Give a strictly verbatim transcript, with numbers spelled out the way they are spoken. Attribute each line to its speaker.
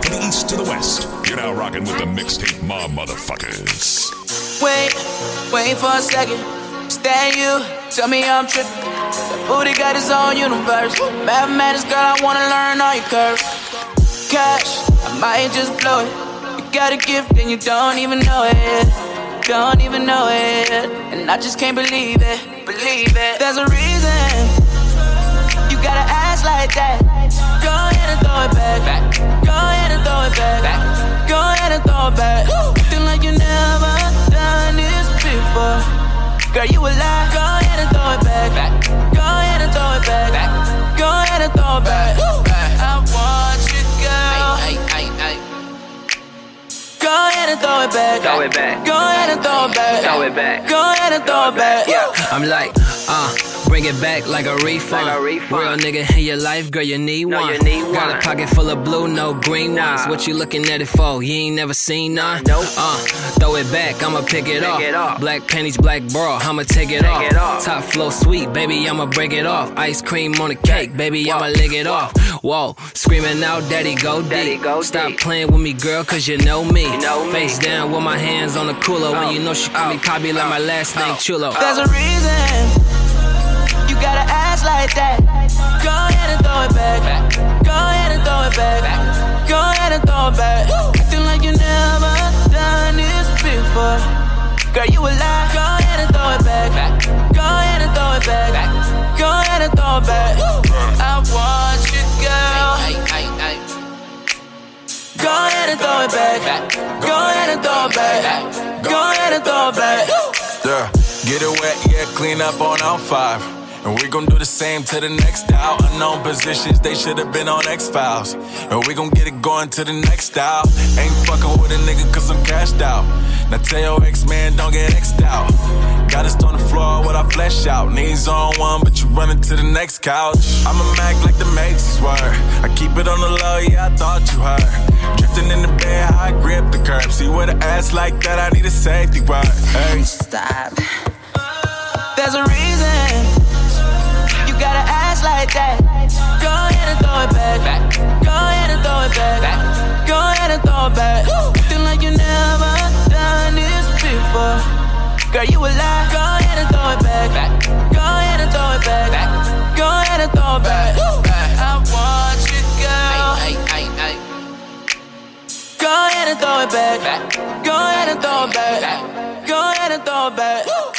Speaker 1: to the east to the west. You're now rocking with the Mixtape Mob motherfuckers.
Speaker 2: Wait, wait for a second. Stand you, tell me I'm tripping. That booty got its own universe. Mathematics, girl, I wanna learn all your curves. Cash, I might just blow it. You got a gift and you don't even know it. Don't even know it. And I just can't believe it, believe it. There's a reason you gotta act like that. Go ahead and throw it back, back. Go ahead and throw it back, back. Go ahead and throw it back. Acting like you never done this before. Girl, you a lie. Go ahead and throw it back, back. Go ahead and throw it back, back. Go ahead and throw it back. I want you, girl. Ay, ay, ay, ay. Go ahead and throw it back.
Speaker 3: Throw it back.
Speaker 2: Go ahead and throw it back.
Speaker 3: Throw it back.
Speaker 2: Go ahead and throw it back.
Speaker 3: Yeah.
Speaker 4: I'm like, uh, bring it back like a refund.
Speaker 3: Like a refund.
Speaker 4: Real nigga in your life, girl, you need
Speaker 3: No,
Speaker 4: one.
Speaker 3: you need
Speaker 4: Got
Speaker 3: one.
Speaker 4: a pocket full of blue, no green
Speaker 3: Nah.
Speaker 4: ones. What you looking at it for? You ain't never seen none?
Speaker 3: Nope.
Speaker 4: Uh, throw it back, I'ma pick it
Speaker 3: Pick
Speaker 4: off.
Speaker 3: it off.
Speaker 4: Black panties, black bra, I'ma take it
Speaker 3: Take
Speaker 4: off.
Speaker 3: it off.
Speaker 4: Top flow sweet, baby, I'ma break it off. Ice cream on the cake, baby, I'ma lick it off. Whoa, screaming out, daddy, go
Speaker 3: Daddy,
Speaker 4: deep.
Speaker 3: go
Speaker 4: Stop
Speaker 3: deep.
Speaker 4: playing with me, girl, cause you know me.
Speaker 3: You know me.
Speaker 4: Face down with my hands on the cooler. When
Speaker 3: Oh.
Speaker 4: you know she call me
Speaker 3: Oh.
Speaker 4: Poppy like my
Speaker 3: Oh.
Speaker 4: last name
Speaker 3: Oh.
Speaker 4: Chulo.
Speaker 2: There's a reason you gotta act like that. Go ahead and throw it back. Go ahead and throw it back. Go ahead and throw it back. Acting like you never done this before. Girl, you a lie. Go ahead and throw it back. Go ahead and throw it back. Go ahead and throw it back. I want you, girl. Go ahead and throw it back. Go ahead and throw it back. Go ahead and throw it back.
Speaker 5: Yeah, get it wet, yeah, clean up on all five. And we gon' do the same to the next style. Unknown positions, they should've been on X-Files. And we gon' get it going to the next style. Ain't fucking with a nigga cause I'm cashed out. Now tell your ex-man don't get X'd out. Got us on the floor with our flesh out. Knees on one, but you running to the next couch. I'm a Mac like the Macy's were. I keep it on the low, yeah, I thought you heard. Drifting in the bed, I grip the curb. See with an ass like that, I need a safety word. Hey.
Speaker 2: Stop. There's a reason you gotta act like that. Go ahead and throw it back. Go ahead and throw it back. Go ahead and throw it back. Acting like you never done this before. Girl, you a lie. Go ahead and throw it back. Go ahead and throw it back. Go ahead and throw it back. I want you, girl. Go ahead and throw it back. Go ahead and throw it back. Go ahead and throw it back.